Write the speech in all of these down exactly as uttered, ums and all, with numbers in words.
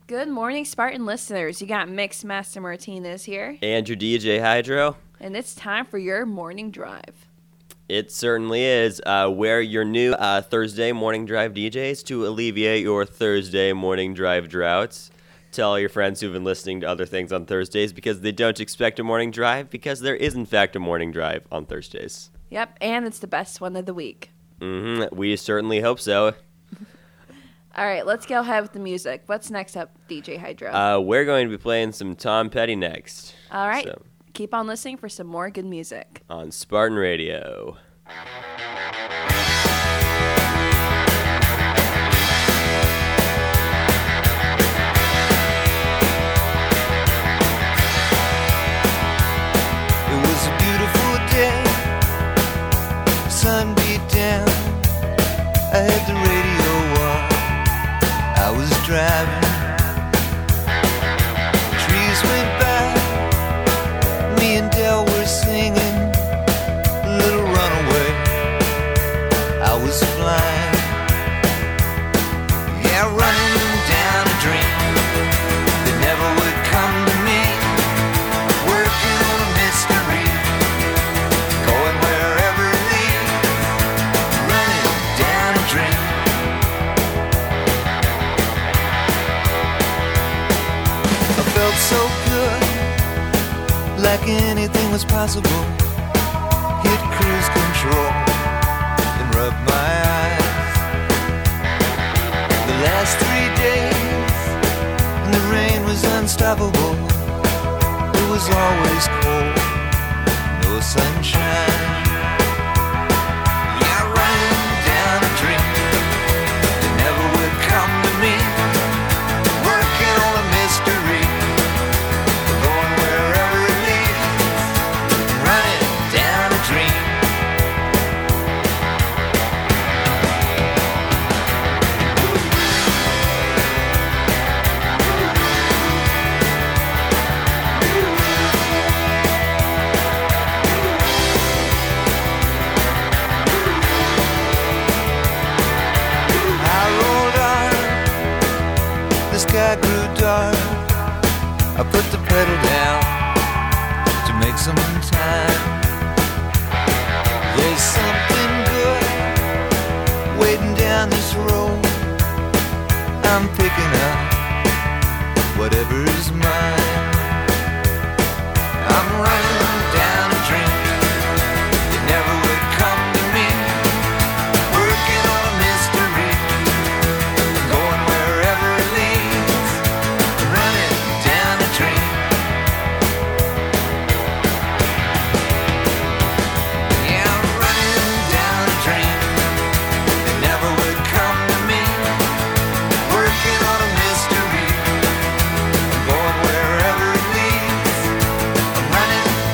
Good morning, Spartan listeners. You got Mix Master Martinez here. And your D J Hydro. And it's time for your morning drive. It certainly is. Uh, we're your new uh, Thursday morning drive D Js to alleviate your Thursday morning drive droughts. Tell all your friends who've been listening to other things on Thursdays because they don't expect a morning drive, because there is, in fact, a morning drive on Thursdays. Yep, and it's the best one of the week. Mm-hmm. We certainly hope so. All right, let's go ahead with the music. What's next up, D J Hydro? Uh, we're going to be playing some Tom Petty next. All right, so, keep on listening for some more good music. On Spartan Radio. Sun beat down, I had the radio on, I was driving, trees went by, me and Del were singing, Little Runaway, I was flying, yeah, running down a dream that never would come to me, working on a mystery, going wherever it leads. Felt so good, like anything was possible. Hit cruise control and rub my eyes. The last three days, and the rain was unstoppable. It was always cold, no sunshine. Yeah, running down a dream that never would come to me. Working on a mystery. Sky grew dark, I put the pedal down to make some time. There's something good waiting down this road. I'm picking up whatever's mine. I'm running down a dream that never would come to me. Working on a mystery, going wherever it leads. Running down a dream. Yeah, I'm running down a dream that never would come to me. Working on a mystery, going wherever it leads. I'm running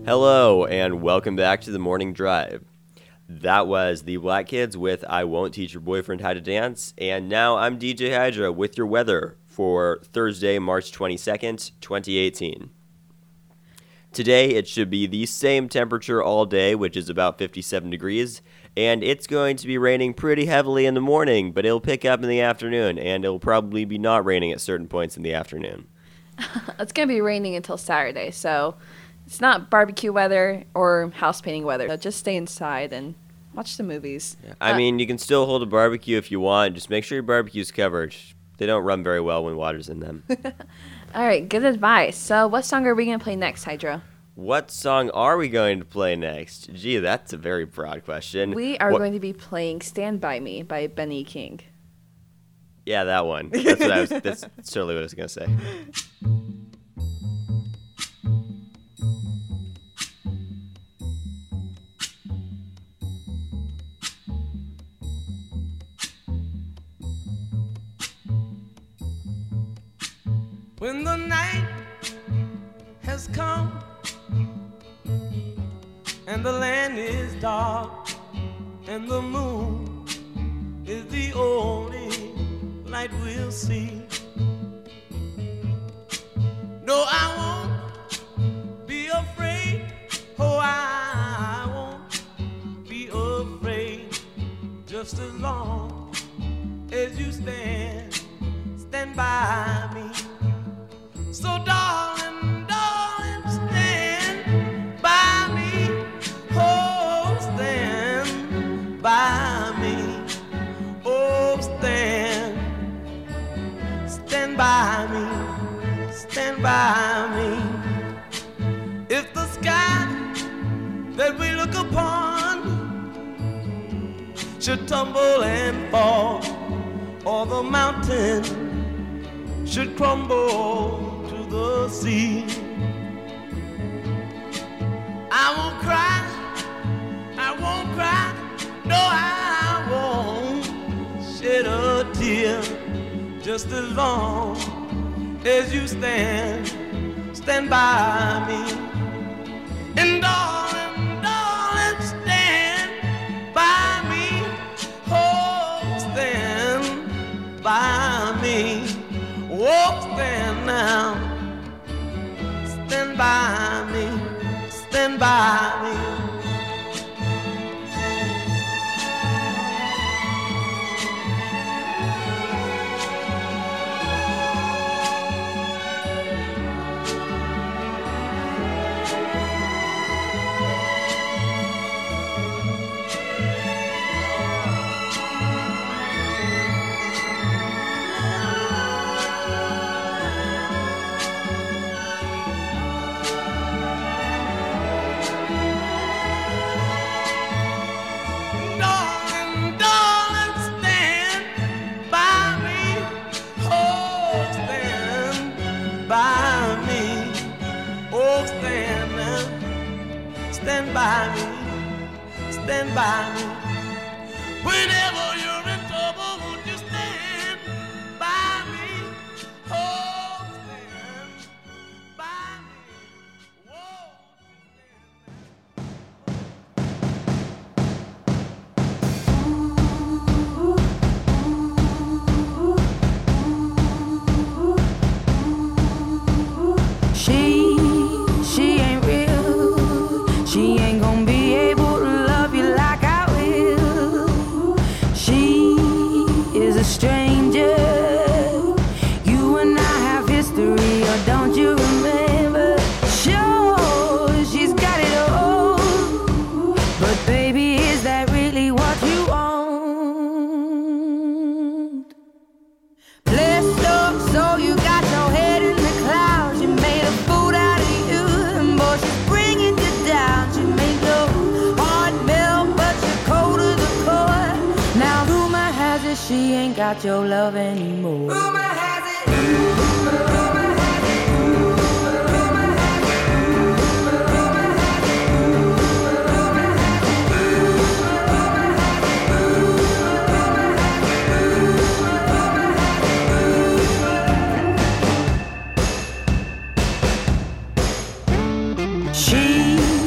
Hello, and welcome back to the Morning Drive. That was the Black Kids with I Won't Teach Your Boyfriend How to Dance, and now I'm D J Hydra with your weather for Thursday, March twenty-second, twenty eighteen. Today, it should be the same temperature all day, which is about fifty-seven degrees, and it's going to be raining pretty heavily in the morning, but it'll pick up in the afternoon, and it'll probably be not raining at certain points in the afternoon. It's going to be raining until Saturday, so it's not barbecue weather or house painting weather. So just stay inside and watch the movies. I Uh, mean, you can still hold a barbecue if you want. Just make sure your barbecue's covered. They don't run very well when water's in them. All right, good advice. So what song are we going to play next, Hydro? What song are we going to play next? Gee, that's a very broad question. We are What- going to be playing Stand By Me by Benny King. Yeah, that one. That's what I was. That's totally what I was gonna say. When the night has come and the land is dark and the moon is the only light we'll see. No, I won't be afraid. Oh, I won't be afraid. Just as long as you stand, stand by me. So darling, darling, stand by me. Oh, stand by me. Oh, stand, stand by me. Stand by me. If the sky that we look upon should tumble and fall, or the mountain should crumble to the sea, I won't cry, I won't cry, no, I won't shed a tear. Just as long as you stand, stand by me. And darling, darling, stand by me. Oh, stand by me. Oh, stand now. Stand by me. Stand by me. Darling, darling, stand by me. Oh, stand by me. Oh, stand now. Stand by me. Stand by me. Whenever you're in trouble, won't you stand by me? Oh, stand by me. Whoa, She, she ain't real. She ain't gonna be able to love you like I will. She is a stranger. You and I have history, or don't you remember? Sure, she's got it all. But baby, is that really what you want? Blessed up, so you got your head in the clouds. You made a fool out of you, and boy, she's bringing you down. She made your heart melt, but you're cold to the core. Now rumor has it she ain't got your love anymore. Rumor has it. Rumor has it. Rumor has it. Rumor has it. Rumor has it. She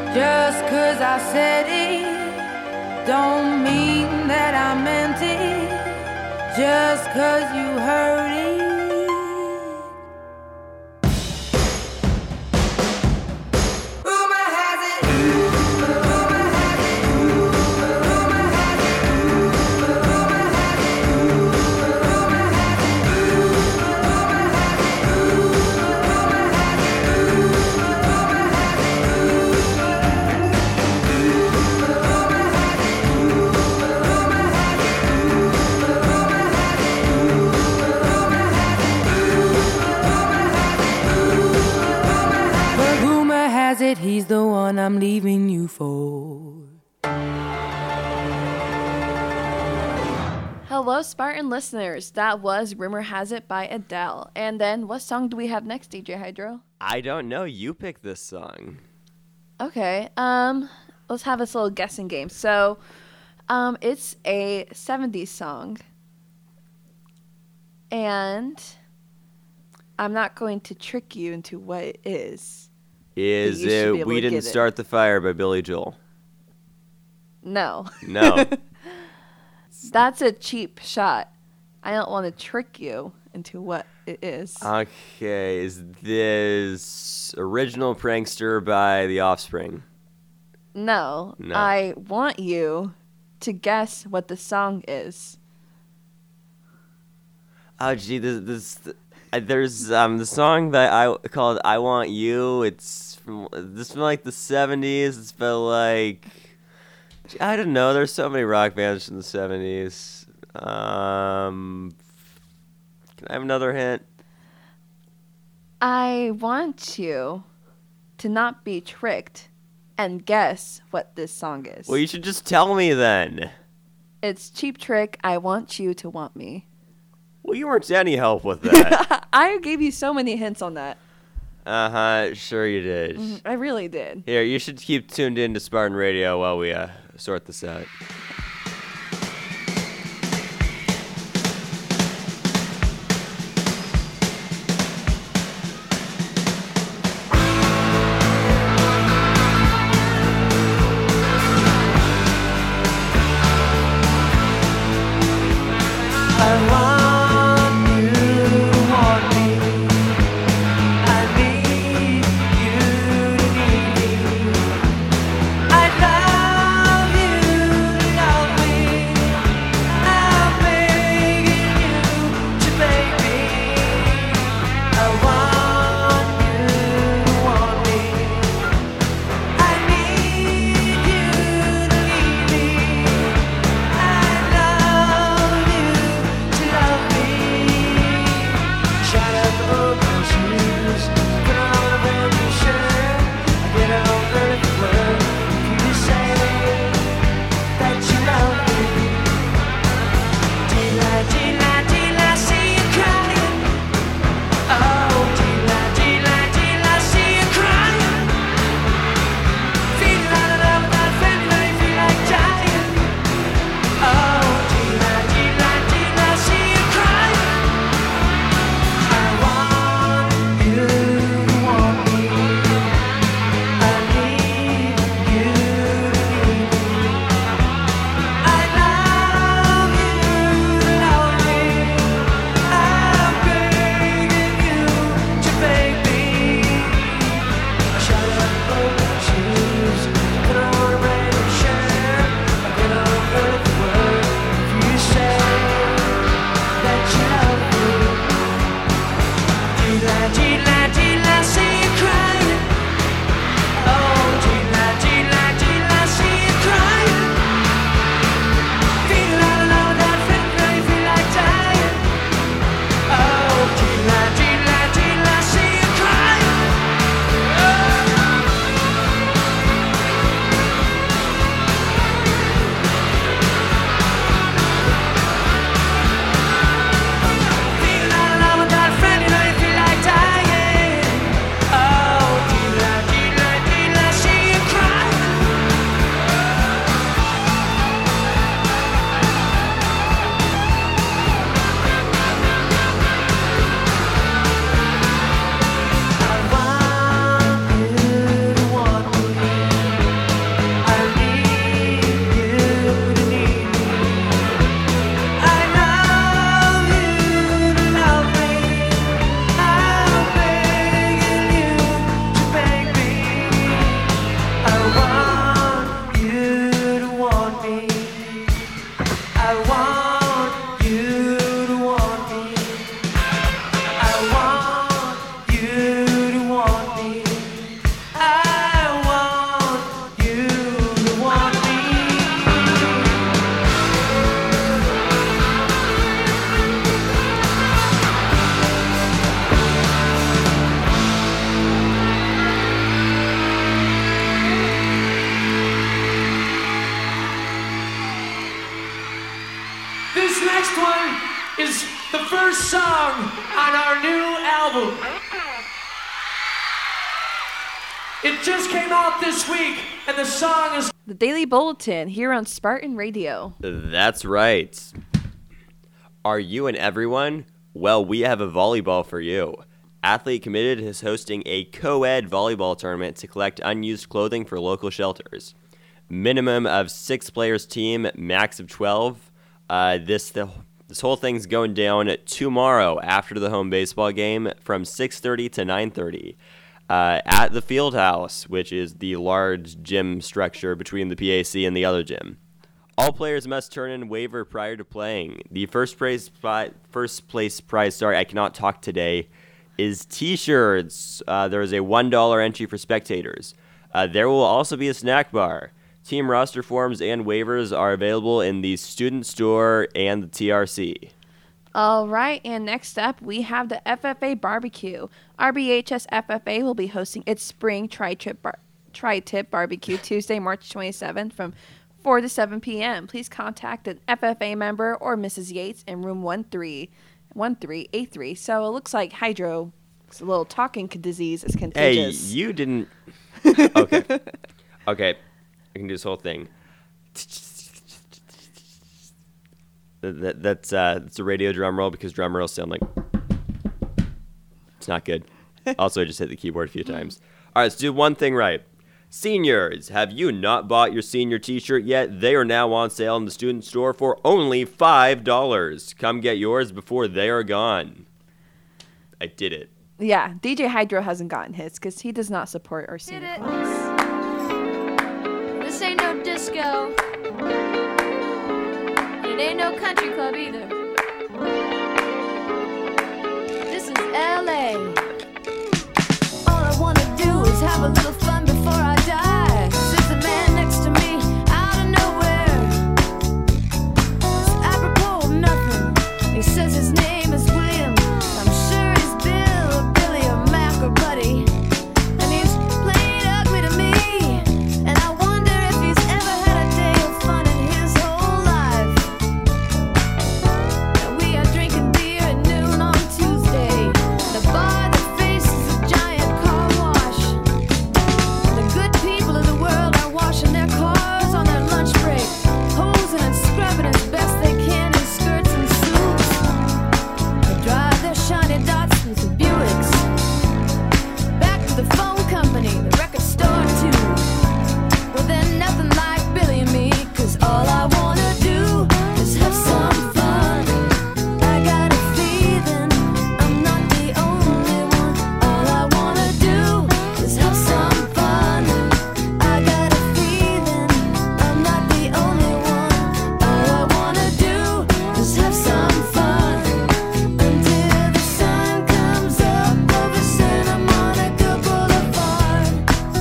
Just 'cause I said it don't mean that I meant it. Just 'cause you heard it. Rumor has it. Rumor has it. Rumor has it. Rumor has it. Rumor has it. Rumor has it. Rumor has it. Rumor But rumor has it he's the one I'm leaving you for. Hello, Spartan listeners. That was Rumor Has It by Adele. And then what song do we have next, D J Hydro? I don't know. You pick this song. Okay. Um, let's have this little guessing game. So, um, it's a seventies song. And I'm not going to trick you into what it is. Is You should be it able We to Didn't get it. Start the Fire by Billy Joel? No. No. That's a cheap shot. I don't want to trick you into what it is. Okay, is this Original Prankster by The Offspring? No. No. I want you to guess what the song is. Oh, gee, this, this uh, there's um the song that I called "I Want You." It's from this from like the seventies. It's about like I don't know. There's so many rock bands from the seventies. Um, can I have another hint? I want you to not be tricked and guess what this song is. Well, you should just tell me then. It's Cheap Trick, I Want You to Want Me. Well, you weren't any help with that. I gave you so many hints on that. uh huh. Sure you did. I really did. Here, you should keep tuned in to Spartan Radio while we uh, sort this out. I want you to want me. I need you to need me. I love you to album. It just came out this week, and the song is The Daily Bulletin here on Spartan Radio. That's right. Are you and everyone? Well, we have a volleyball for you. Athlete Committed is hosting a co-ed volleyball tournament to collect unused clothing for local shelters. Minimum of six players team, max of twelve. Uh, this the, this whole thing's going down tomorrow after the home baseball game from six thirty to nine thirty. Uh, at the field house, which is the large gym structure between the P A C and the other gym. All players must turn in a waiver prior to playing. The first place, pri- first place prize, sorry, I cannot talk today, is T-shirts. Uh, there is a one dollar entry for spectators. Uh, there will also be a snack bar. Team roster forms and waivers are available in the student store and the T R C. All right, and next up, we have the F F A Barbecue. R B H S F F A will be hosting its spring tri-tip, bar- tri-tip barbecue Tuesday, March twenty-seventh from four to seven p.m. Please contact an F F A member or Missus Yates in room one three one three eight three. So it looks like hydro, it's a little talking disease, is Hey, contagious. you didn't... Okay. Okay, I can do this whole thing. That, that's uh, it's a radio drum roll because drum rolls sound like... It's not good. Also, I just hit the keyboard a few times. All right, let's do one thing right. Seniors, have you not bought your senior t-shirt yet? They are now on sale in the student store for only five dollars. Come get yours before they are gone. I did it. Yeah, D J Hydro hasn't gotten his because he does not support our Did senior it. class. This ain't no disco. It ain't no country club either. This is L A. All I wanna do is have a little fun before I die. Sits a man next to me out of nowhere. It's apropos of nothing. He says his name is William. I'm sure he's Bill or Billy or Mac or Buddy. And he's playing ugly to me. And I wonder if he's ever had a day of fun in his whole life. And we are drinking beer at noon on Tuesday. The bar that faces a giant car wash. The good people of the world are washing their cars on their lunch break, hosing and scrubbing as best they can in skirts and suits. They drive their shiny Datsuns and Buicks back to the phone company, the record store too. Well, they're nothing like Billy and me, 'cause all I wanna do is have some fun. I got a feeling I'm not the only one. All I wanna do is have some fun. I got a feeling I'm not the only one. All I wanna do is have some fun until the sun comes up over Santa Monica Boulevard.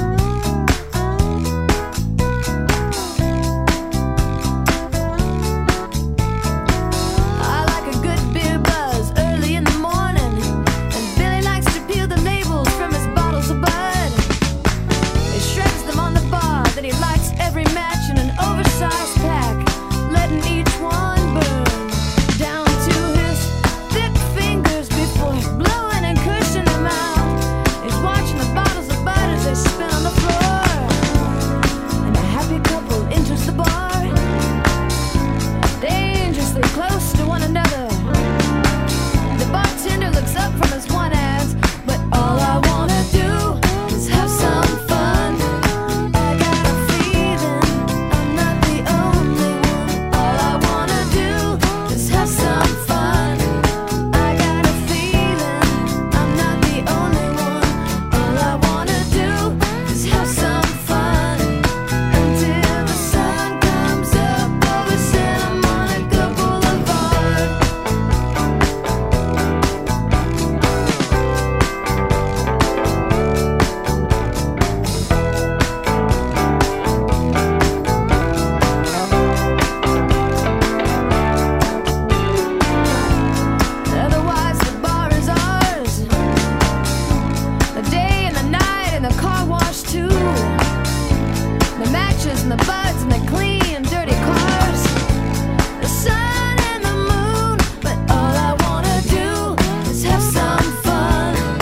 I like a good beer buzz early in the morning, and Billy likes to peel the labels from his bottles of Bud. He shreds them on the bar, then he lights every match in an oversized pack, letting each one burn down to his thick fingers before blowing and cushing them out. He's watching the bottles of Bud as they spin on the floor, and a happy couple enters the bar, dangerously close to one another. The bartender looks up from his one ads, but all I wanna do is have some fun. I got a feeling I'm not the only one. All I wanna do is have some fun. I got a feeling I'm not the only one. All I wanna do is have some fun until the sun comes up over Santa Monica Boulevard. Otherwise, the bar is ours. The day and the night and the car wash too. The matches and the buds and the clean and dirty cars. The sun and the moon, but all I wanna do is have some fun.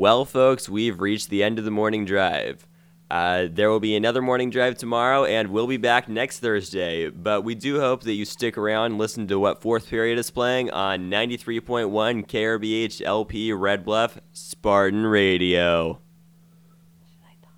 Well, folks, we've reached the end of the morning drive. Uh, there will be another morning drive tomorrow, and we'll be back next Thursday. But we do hope that you stick around and listen to what Fourth Period is playing on ninety-three point one K R B H L P Red Bluff Spartan Radio.